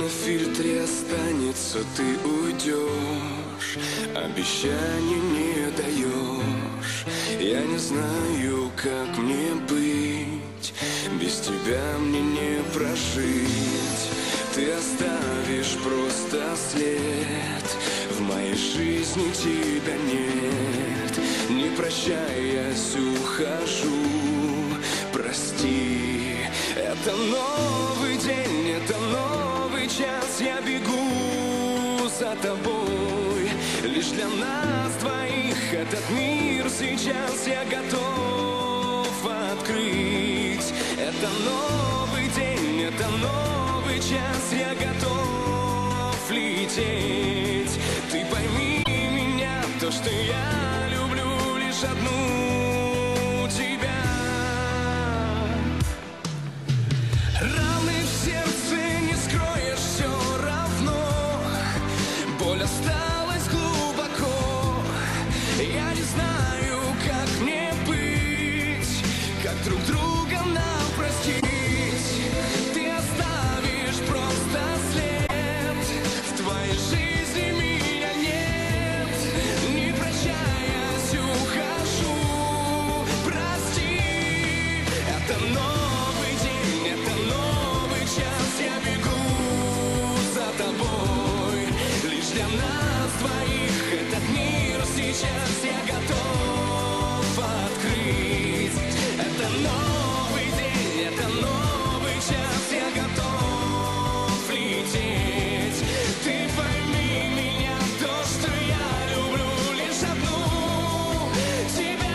на фильтре останется, ты уйдешь, обещаний не даешь. Я не знаю, как мне быть, без тебя мне не прожить. Ты оставишь просто след, в моей жизни тебя нет. Не прощаясь, ухожу, прости. Это новый день, это новый час, я бегу за тобой. Лишь для нас двоих этот мир сейчас я готов открыть. Это новый день, это новый час, я готов лететь. Ты пойми меня, то, что я люблю лишь одну тебя. Раны в сердце не скроешь все равно, боль осталась глубоко. Я не знаю, как мне быть, как друг друга нам простить. Ты оставишь просто след, в твоей жизни меня нет. Не прощаясь, ухожу, прости. Это новый день, это новый час, я бегу за тобой. Лишь для нас двоих этот мир сейчас я готов открыть. Это новый день, это новый час, я готов лететь. Ты пойми меня, то, что я люблю лишь одну тебя.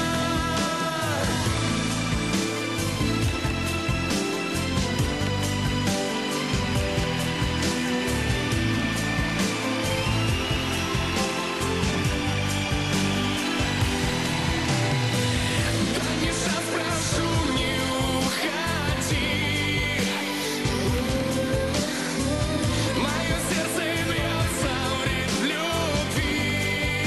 Дай мне шанс, прошу, не уходи. Мое сердце бьется в ритм любви.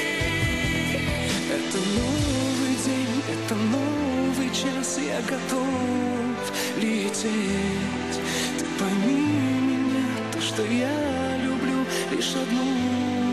Это новый день, это новый час, я готов лететь. Ты пойми меня, то, что я люблю лишь одну